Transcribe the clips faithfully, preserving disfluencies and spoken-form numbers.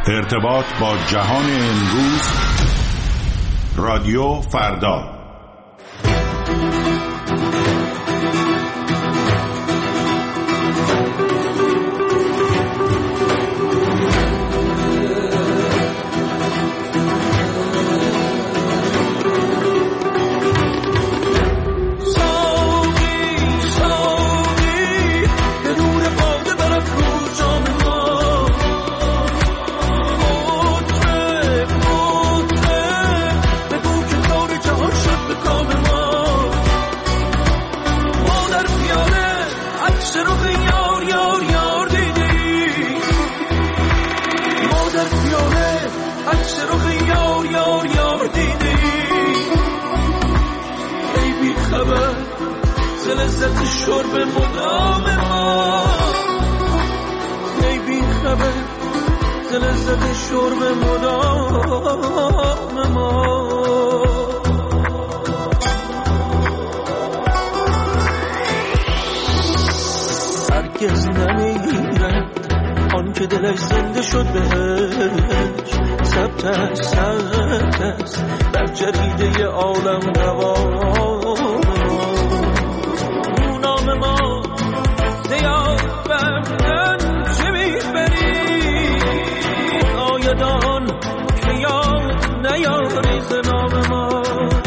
ارتباط با جهان امروز، رادیو فردا. لذت شرب مدام ما، ای بی خبر ز لذت شرب مدام ما. هرگز نمیرد آن که دلش زنده شد بهش، ثبت است ثبت است در جریده عالم روان ما. زیاد بردن چه میبری آیدان که یاد نیاری ز نام ما.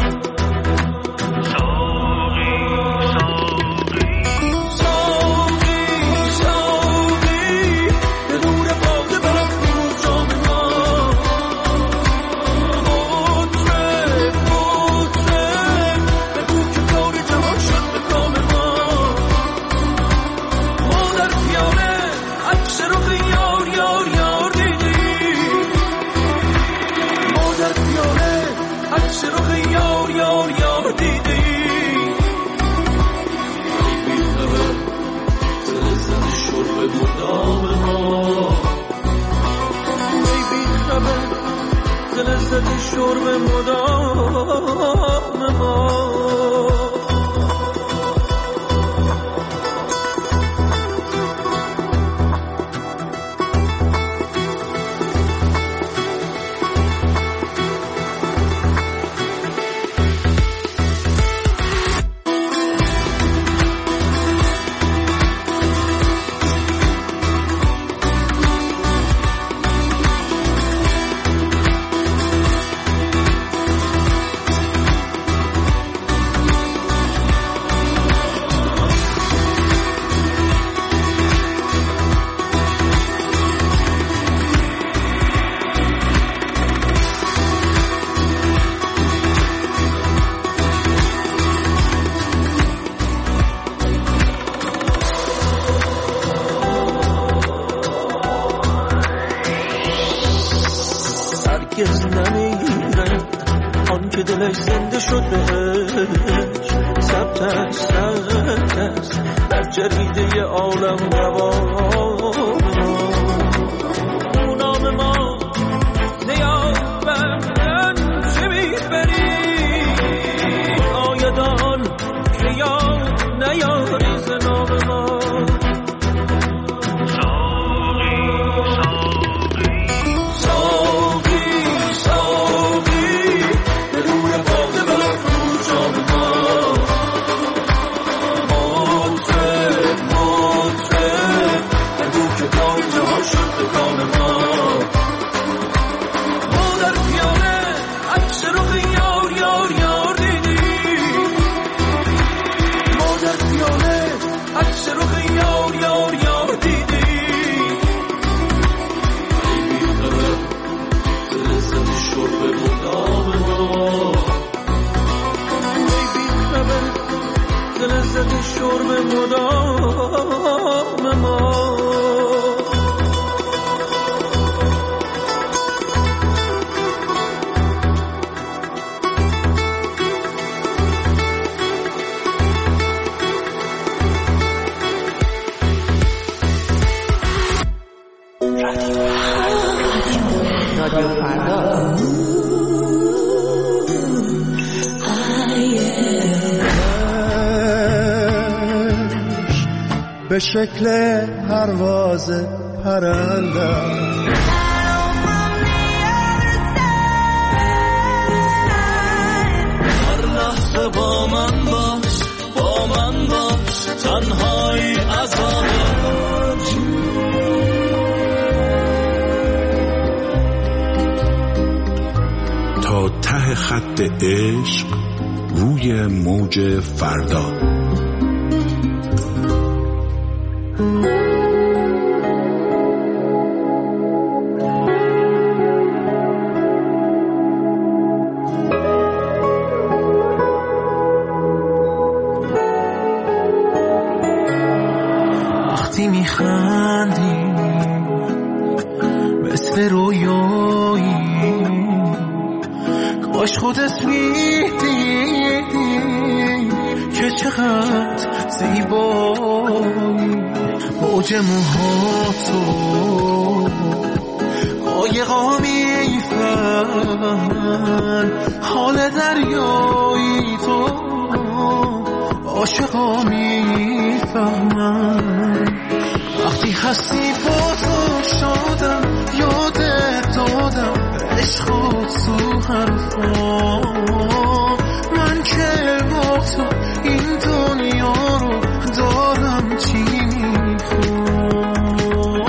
لذت شرب مدام ما. هرگز نمیرد آن که دلش زنده شد بهش، ثبت است ثبت است در جریده عالم روان نام ما. زیاد بردن چه میبری آیدان که یاد نیاری ز نام ما. لذت شرب مدام ما. رادیو فردا. به شکل پرواز پرنده لحظه با من باش، با من باش، تنهایی عذابم. تا ته خط عشق روی موج فردا. وقتی میخندی مثل رویایی، کاش خودت میدیدی که چقدر زیبایی. موج موهاتو قایقا میفهمن، حال دریایی تو عاشقا میفهمن. وقتی هستی با تو شادم، یادت دادم عشق تو حرفا. من که با تو این دنیا رو دارم چی میخوام.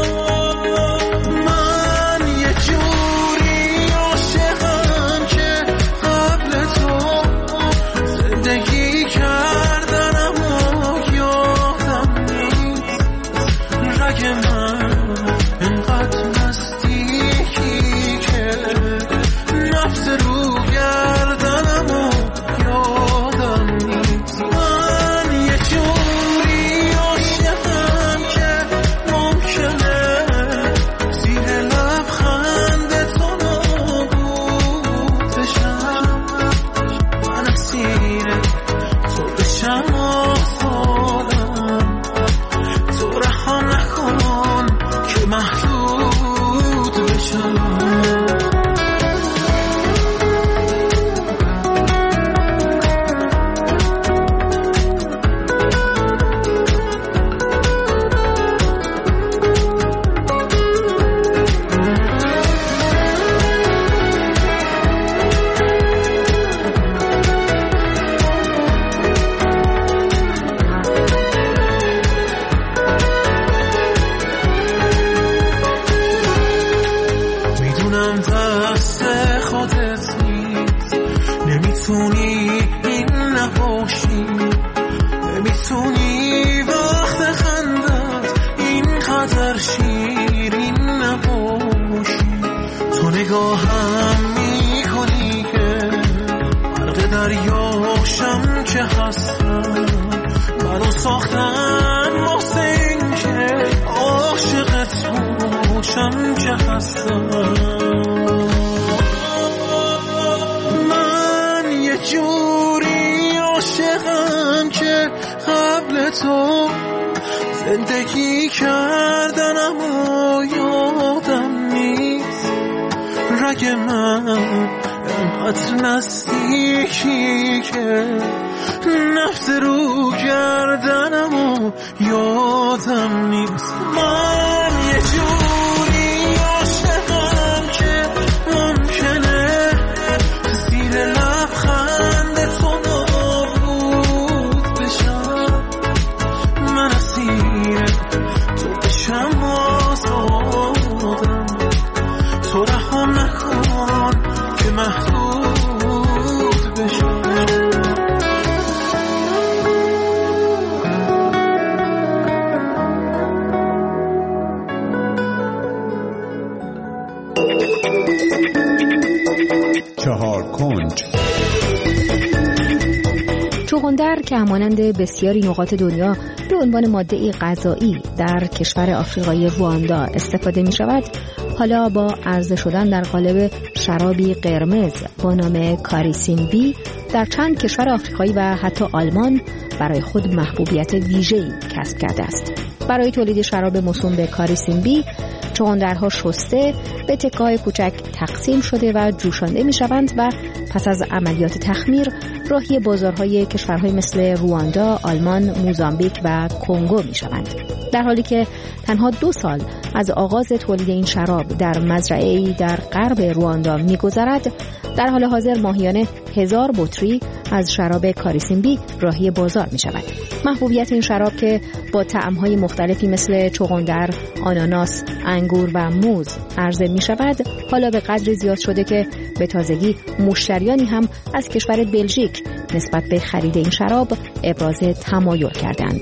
من یه جوری عاشقم که قبل تو زندگی کردنم و یادم نیست. رگ من انقدر نزدیکی که نفس رو گردنم و یادم نیست. من یه جوری عاشقم که ممکنه زیر لبخند تو نابود بشم. من اسیر تو بشم آزادم، تو رها نکن که محدود بشم. میدونم دست خودت نیست، نمیتونی این نباشی، نمیتونی وقت خندت اینقدر شیرین نباشی. تو نگاهم میکنی که غرق دریاشم که هستم. منو ساختن واسه این که عاشقت باشم که هستم. من یه جوری عاشقم که قبل تو زندگی کردنم و یادم نیست. رگ من انقدر نزدیکی که نفس رو گردنم و یادم نیست. من یه جوری عاشقم که ممکنه زیر لبخند تو نابود بشم. من اسیر تو بشم آزادم، تو رها نکن که محدود بشم. چهار کنج. چغندر که همانند بسیاری نقاط دنیا به عنوان ماده غذایی در کشور آفریقایی رواندا استفاده می شود، حالا با عرضه شدن در قالب شرابی قرمز با نام کاریسیمبی در چند کشور آفریقایی و حتی آلمان برای خود محبوبیت ویژه‌ای کسب کرده است. برای تولید شراب موسوم به کاریسیمبی چغندرها شسته به تکه‌های کوچک تقسیم شده و جوشانده می‌شوند و پس از عملیات تخمیر راهی بازارهای کشورهای مثل رواندا، آلمان، موزامبیک و کنگو می‌شوند. در حالی که تنها دو سال از آغاز تولید این شراب در مزرعه‌ای در غرب رواندا می‌گذرد، در حال حاضر ماهیانه هزار بطری از شراب کاریسیمبی راهی بازار می شود. محبوبیت این شراب که با طعم‌های مختلفی مثل چغندر، آناناس، انگور و موز عرضه می شود، حالا به قدری زیاد شده که به تازگی مشتریانی هم از کشور بلژیک نسبت به خرید این شراب ابراز تمایل کردند.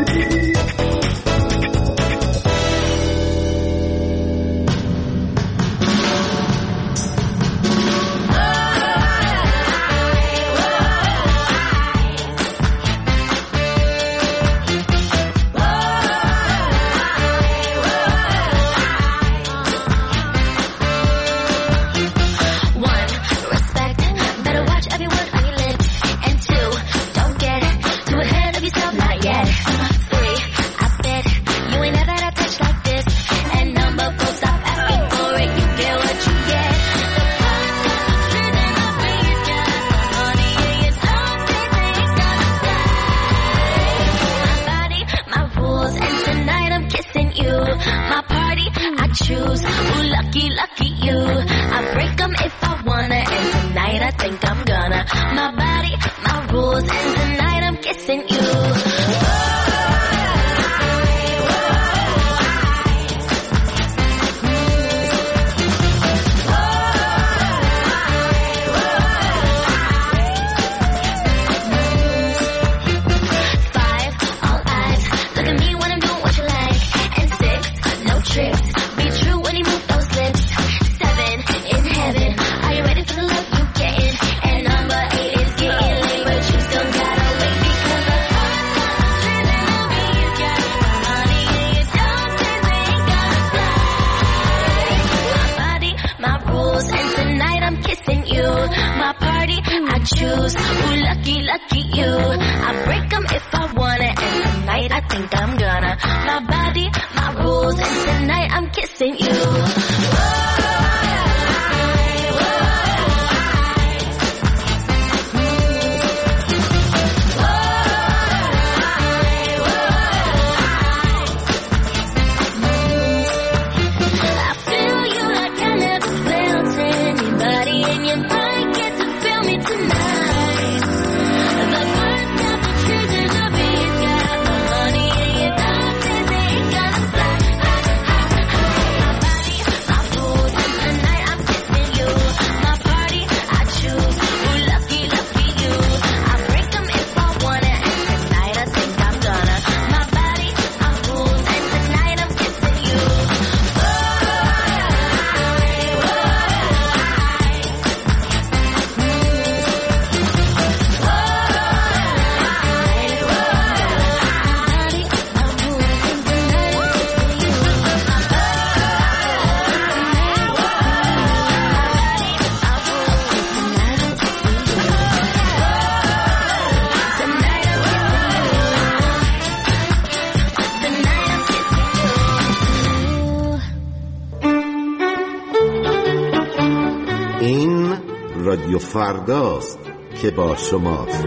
رادیو فرداست که با شماست.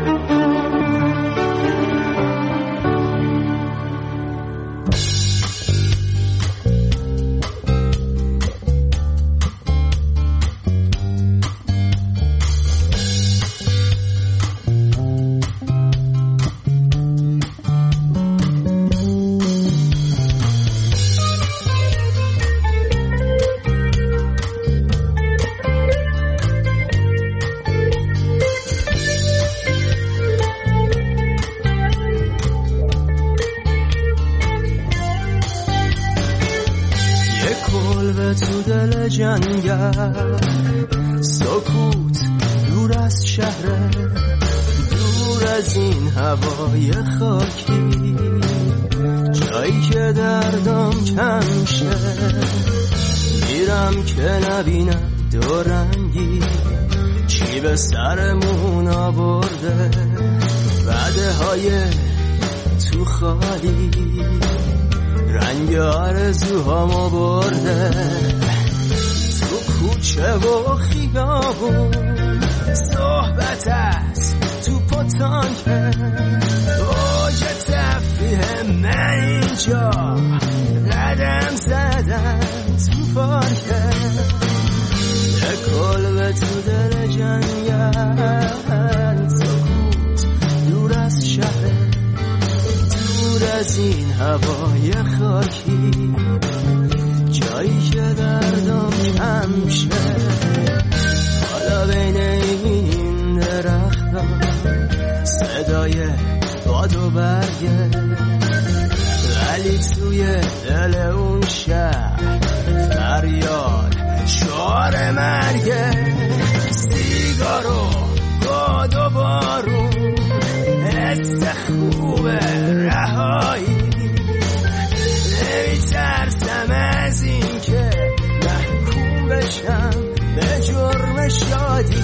جنگل سکوت دور از شهر، دور از این هوای خاکی، جایی که دردم کم شه. میرم که نبینم دورنگی چی به سرمون آورده، وعده های تو خالی رنگ آرزوهامو برده. کوچه و خیابون صحبت است تو پتانکه، اوج تفریح من اینجا قدم زدن تو پارکه. یه کلبه تو دل جنگل سکوت دور از شهر دور از این هوای خاکی جایی که دردم کم شه حالا بین این درخت‌ها صدای باد و برگه ولی توی دل اون شهر فریاد شعار مرگه سیگار و باد و بارون حس خوب رهایی نمیترسم از این که محکوم بشم به جرم شادی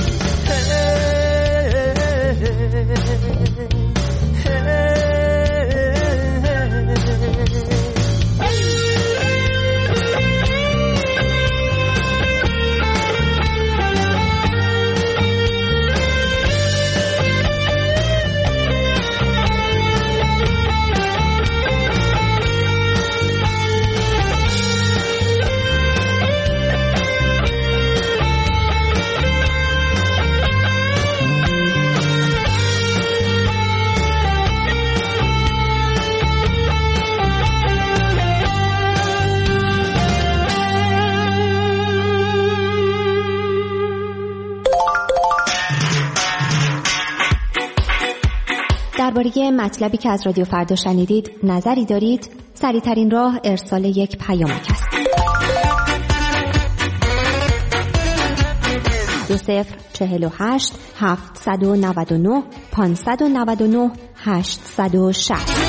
درباره مطلبی که از رادیو فردا شنیدید نظری دارید؟ سریع‌ترین راه ارسال یک پیامک است. دو صفر چهل و هشت هفتصد و نود و نه پانصد و نود و نه هشتصد و شصت.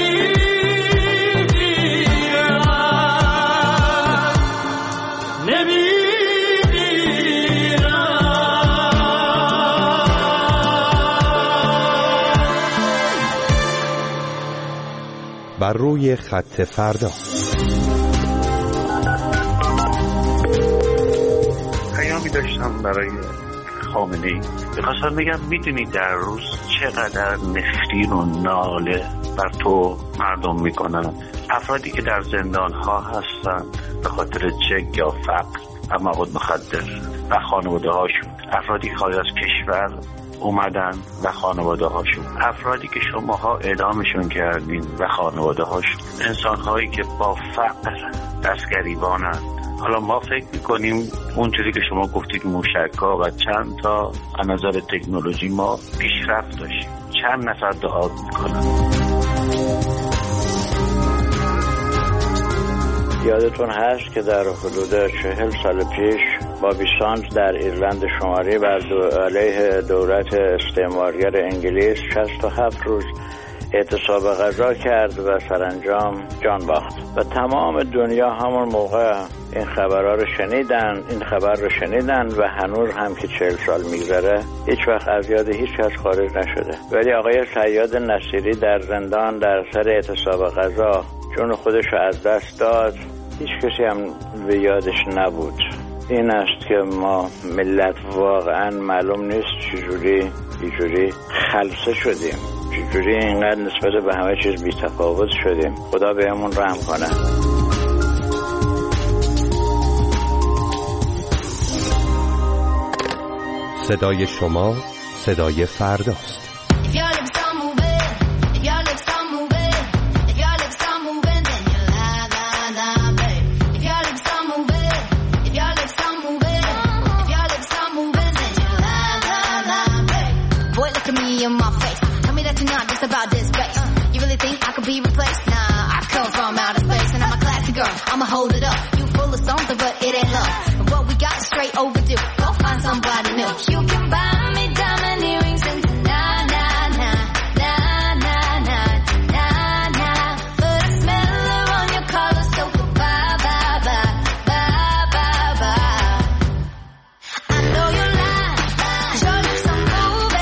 نمی روی خط فردا. پیامی داشتم برای خامنه‌ای. می‌خواستم بگم میدونی در روز چقدر نفرین و ناله بر تو مردم میکنن. افرادی که در زندان ها هستن به خاطر جنگ یا فقر و مواد مخدر و خانواده هاشون، افرادی که خارج از کشور اومدن و خانواده هاشون، افرادی که شماها اعدامشون کردین و خانواده هاشون، انسان هایی که با فقر دستگریبانن. حالا ما فکر میکنیم اونجوری که شما گفتید موشک‌ها و چند تا از نظر تکنولوژی ما پیشرفت داشتیم. چند نفر دعا میکنن. یادتون هست که در حدود چهل سال پیش بابی ساندز در ایرلند شمالی بر دو علیه دولت استعمارگر انگلیس شصت و هفت روز اعتصاب غذا کرد و سرانجام جان باخت و تمام دنیا همون موقع این خبرها رو شنیدن این خبر رو شنیدن و هنوز هم که چهل سال میگذره هیچ وقت از یاد هیچ کس خارج نشده. ولی آقای صیاد نصیری در زندان در سر اعتصاب غذا جون خودش رو از دست داد، هیچ کسی هم به یادش نبود. این است که ما ملت واقعا معلوم نیست چجوری چجوری خلسه شدیم، چجوری اینقدر نسبت به همه چیز بی تفاوت شدیم. خدا بهمون رحم کنه. صدای شما صدای فرداست. In my face, tell me that you're not just about this bass. You really think I could be replaced? Nah, I come from outer space and I'm a classy girl. I'ma hold it up. You full of something, but it ain't love. And what we got is straight overdue. Go find somebody new. You can buy me diamond earrings and nah, nah, nah, nah, nah, nah, nah, nah. But I smell her on your collar, so bye, bye, bye, bye, bye, bye. I know you lie, show you some movie.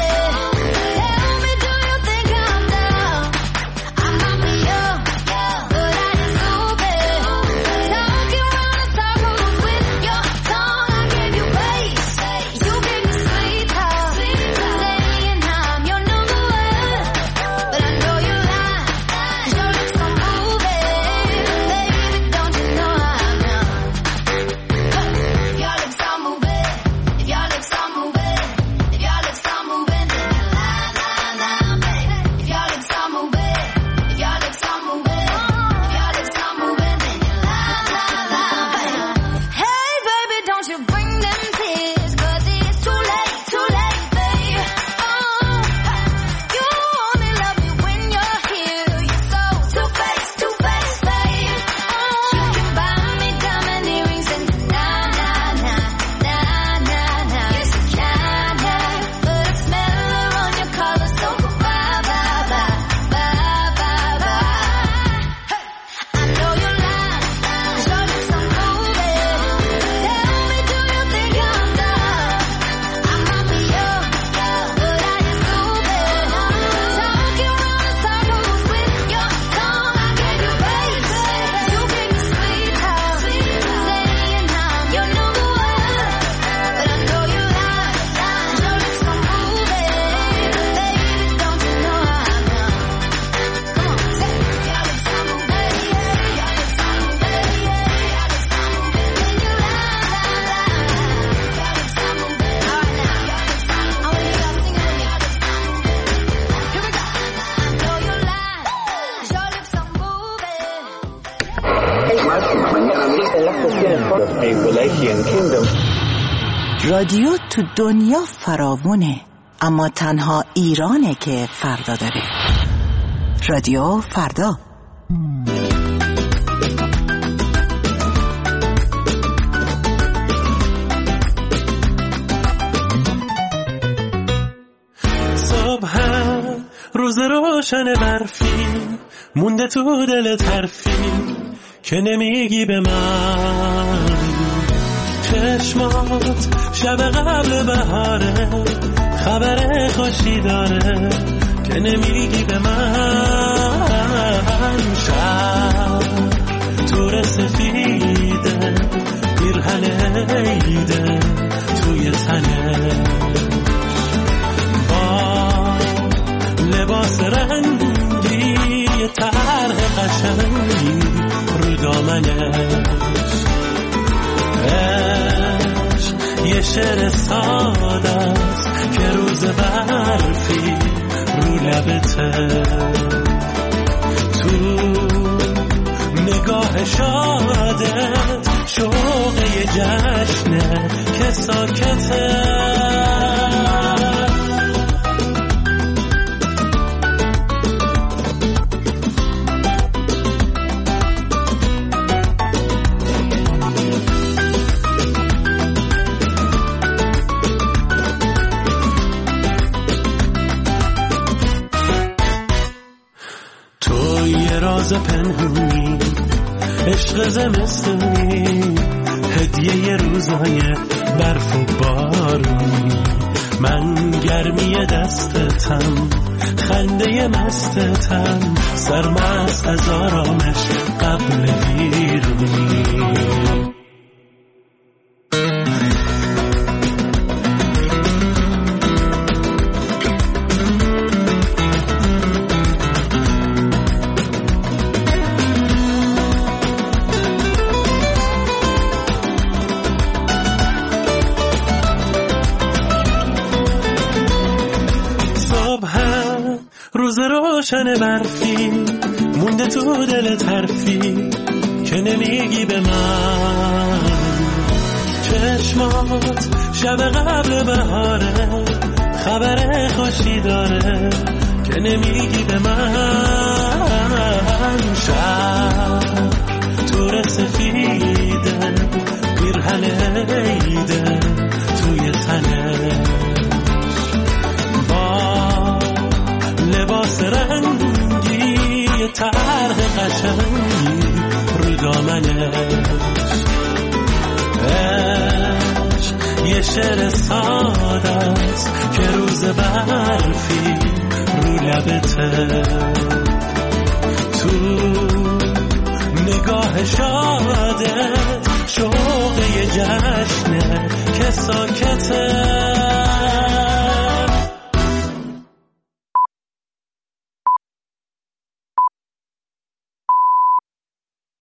رادیو تو دنیا فراوونه، اما تنها ایرانه که فردا داره. رادیو فردا. صبح روز روشن برفی مونده تو دل ترفی که نمیگی به من. چشمات شب قبل بهاره خبر خوشی داره که نمیگی به من. شب تور سفیده پیرهن عیده توی تنه با لباس رنگی طرح قشنگی رو دامنش عشق یه شعر ساده است که روز برفی رو لبته تو نگاه شادت شوق یه جشنه که ساکته راز پنهونی عشق زمستونی هدیه روزای برف و بارونی من گرمی دستتم خنده مستتم سرمست از آرامش قبل ویرونی روز روشن برفی مونده تو دل حرفی که نمیگی به من چشمات شب قبل بهاره خبر خوشی داره که نمیگی به من شب تور سفیده پیرهن عیده توی تنه لباس رنگی طرح قشنگی رو دامنش عشق یه شعر ساده است که روز برفی رو لبته تو نگاه شادت شوق یه جشنه که ساکته